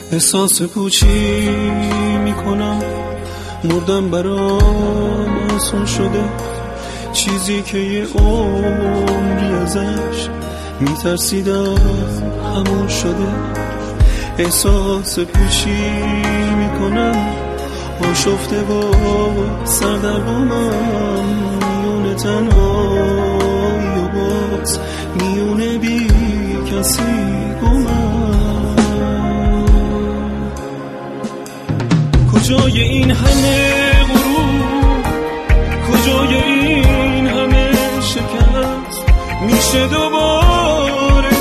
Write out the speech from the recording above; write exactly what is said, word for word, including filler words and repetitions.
احساس پوچی میکنم، مردم برام آسون شده، چیزی که یه عمری ازش میترسیدم همون شده. احساس پوچی میکنم، آشفته و سردرگمم، میونه تنهایی و باز میونه بی کسی گمم. کجای این همه غرور، کجای این همه شکست، میشه دوباره